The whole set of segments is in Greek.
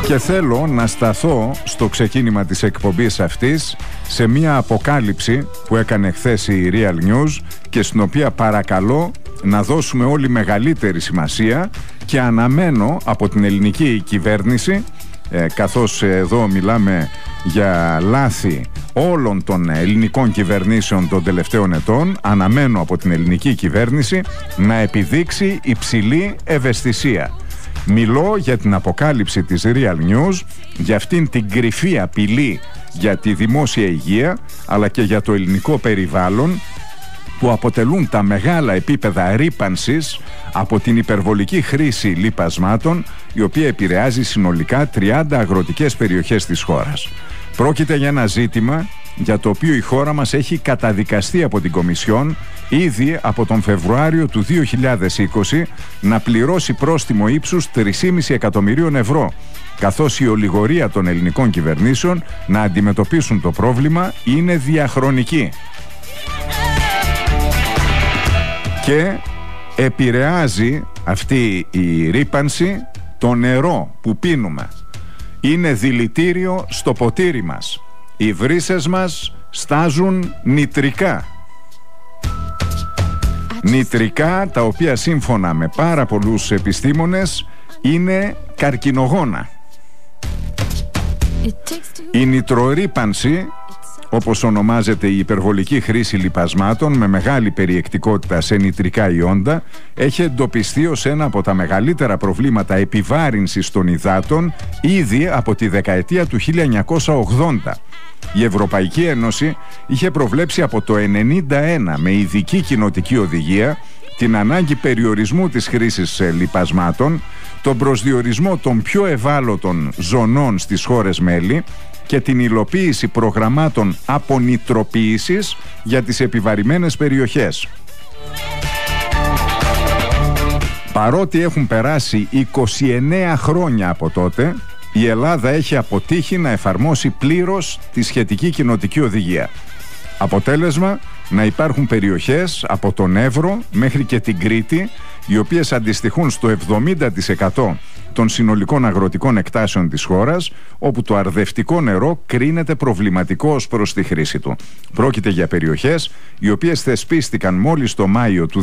Και θέλω να σταθώ στο ξεκίνημα της εκπομπής αυτής σε μια αποκάλυψη που έκανε χθες η Real News και στην οποία παρακαλώ να δώσουμε όλοι μεγαλύτερη σημασία και αναμένω από την ελληνική κυβέρνηση, καθώς εδώ μιλάμε για λάθη όλων των ελληνικών κυβερνήσεων των τελευταίων ετών, αναμένω από την ελληνική κυβέρνηση να επιδείξει υψηλή ευαισθησία. Μιλώ για την αποκάλυψη της Real News, για αυτήν την κρυφή απειλή για τη δημόσια υγεία αλλά και για το ελληνικό περιβάλλον, που αποτελούν τα μεγάλα επίπεδα ρύπανσης από την υπερβολική χρήση λιπασμάτων, η οποία επηρεάζει συνολικά 30 αγροτικές περιοχές της χώρας. Πρόκειται για ένα ζήτημα για το οποίο η χώρα μας έχει καταδικαστεί από την Κομισιόν ήδη από τον Φεβρουάριο του 2020 να πληρώσει πρόστιμο ύψους 3,5 εκατομμυρίων ευρώ, καθώς η ολιγορία των ελληνικών κυβερνήσεων να αντιμετωπίσουν το πρόβλημα είναι διαχρονική και επηρεάζει αυτή η ρύπανση το νερό που πίνουμε. Είναι δηλητήριο στο ποτήρι μας. Οι βρύσες μας στάζουν νητρικά. Νητρικά τα οποία σύμφωνα με πάρα πολλούς επιστήμονες είναι καρκινογόνα. Η νητρορύπανση, όπως ονομάζεται η υπερβολική χρήση λιπασμάτων με μεγάλη περιεκτικότητα σε νητρικά ιόντα, έχει εντοπιστεί ως ένα από τα μεγαλύτερα προβλήματα επιβάρυνσης των υδάτων ήδη από τη δεκαετία του 1980. Η Ευρωπαϊκή Ένωση είχε προβλέψει από το 1991 με ειδική κοινοτική οδηγία την ανάγκη περιορισμού της χρήσης λιπασμάτων, τον προσδιορισμό των πιο ευάλωτων ζωνών στις χώρες μέλη και την υλοποίηση προγραμμάτων απονητροποίησης για τις επιβαρημένες περιοχές. Παρότι έχουν περάσει 29 χρόνια από τότε, η Ελλάδα έχει αποτύχει να εφαρμόσει πλήρως τη σχετική κοινοτική οδηγία. Αποτέλεσμα, να υπάρχουν περιοχές από τον Εύρο μέχρι και την Κρήτη, οι οποίες αντιστοιχούν στο 70% των συνολικών αγροτικών εκτάσεων της χώρας, όπου το αρδευτικό νερό κρίνεται προβληματικό ως προς τη χρήση του. Πρόκειται για περιοχές οι οποίες θεσπίστηκαν μόλις το Μάιο του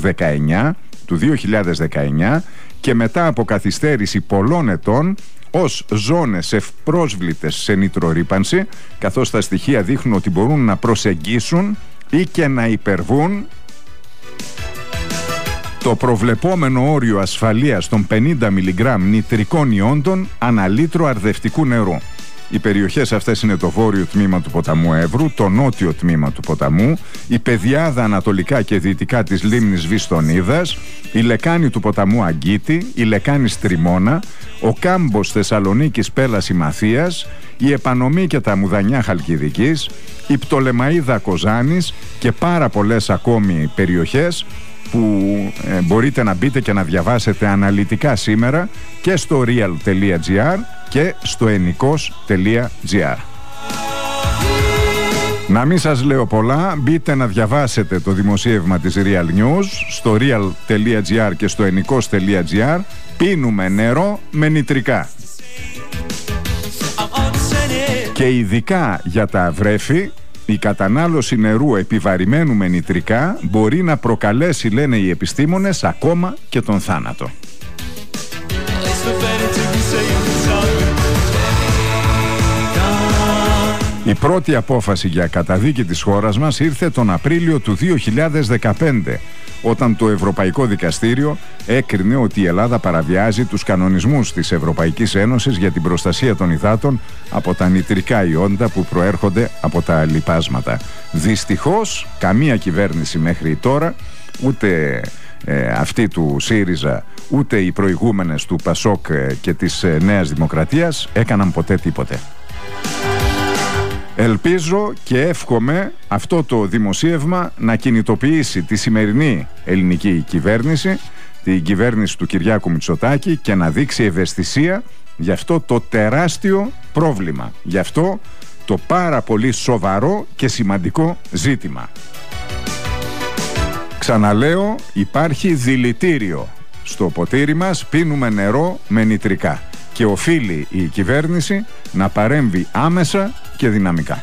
2019 και μετά από καθυστέρηση πολλών ετών ως ζώνες ευπρόσβλητες σε νητρορύπανση, καθώς τα στοιχεία δείχνουν ότι μπορούν να προσεγγίσουν ή και να υπερβούν το προβλεπόμενο όριο ασφαλείας των 50 μιλιγκράμμ νητρικών ιόντων ανά λίτρο αρδευτικού νερού. Οι περιοχές αυτές είναι το βόρειο τμήμα του ποταμού Εύρου, το νότιο τμήμα του ποταμού, η πεδιάδα ανατολικά και δυτικά της λίμνης Βιστονίδας, η λεκάνη του ποταμού Αγκίτη, η λεκάνη Στριμώνα, ο κάμπος Θεσσαλονίκης Πέλαση Μαθίας, η επανομή και τα μουδανιά Χαλκιδικής, η Πτολεμαΐδα Κοζάνης και πάρα πολλές ακόμη περιοχές που μπορείτε να μπείτε και να διαβάσετε αναλυτικά σήμερα και στο real.gr και στο ennikos.gr. Να μην σας λέω πολλά, μπείτε να διαβάσετε το δημοσίευμα της Real News στο real.gr και στο ennikos.gr. Πίνουμε νερό με νητρικά. Και ειδικά για τα βρέφη, η κατανάλωση νερού επιβαρημένου με νητρικά μπορεί να προκαλέσει, λένε οι επιστήμονες, ακόμα και τον θάνατο. Η πρώτη απόφαση για καταδίκη της χώρας μας ήρθε τον Απρίλιο του 2015, όταν το Ευρωπαϊκό Δικαστήριο έκρινε ότι η Ελλάδα παραβιάζει τους κανονισμούς της Ευρωπαϊκής Ένωσης για την προστασία των υδάτων από τα νητρικά ιόντα που προέρχονται από τα λιπάσματα. Δυστυχώς, καμία κυβέρνηση μέχρι τώρα, ούτε αυτή του ΣΥΡΙΖΑ, ούτε οι προηγούμενες του ΠΑΣΟΚ και της Νέας Δημοκρατίας έκαναν ποτέ τίποτε. Ελπίζω και εύχομαι αυτό το δημοσίευμα να κινητοποιήσει τη σημερινή ελληνική κυβέρνηση, την κυβέρνηση του Κυριάκου Μητσοτάκη, και να δείξει ευαισθησία για αυτό το τεράστιο πρόβλημα, για αυτό το πάρα πολύ σοβαρό και σημαντικό ζήτημα. Ξαναλέω, υπάρχει δηλητήριο στο ποτήρι μας, πίνουμε νερό με νητρικά. και οφείλει η κυβέρνηση να παρέμβει άμεσα και δυναμικά.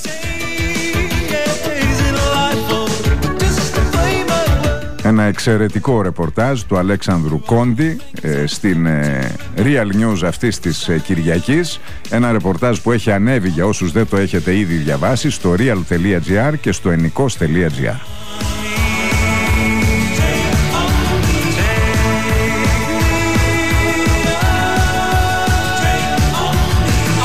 Ένα εξαιρετικό ρεπορτάζ του Αλέξανδρου Κόντι στην Real News αυτής της Κυριακής. Ένα ρεπορτάζ που έχει ανέβει, για όσους δεν το έχετε ήδη διαβάσει, στο real.gr και στο ennikos.gr.